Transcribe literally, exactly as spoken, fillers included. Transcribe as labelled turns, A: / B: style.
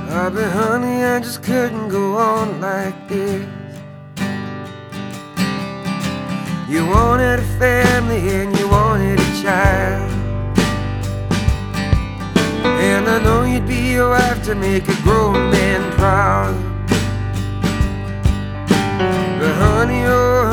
A: Ah, but honey, I just couldn't go on like this. You wanted a family and you wanted a child, and I know you'd be a wife to make a grown man proud. But honey, oh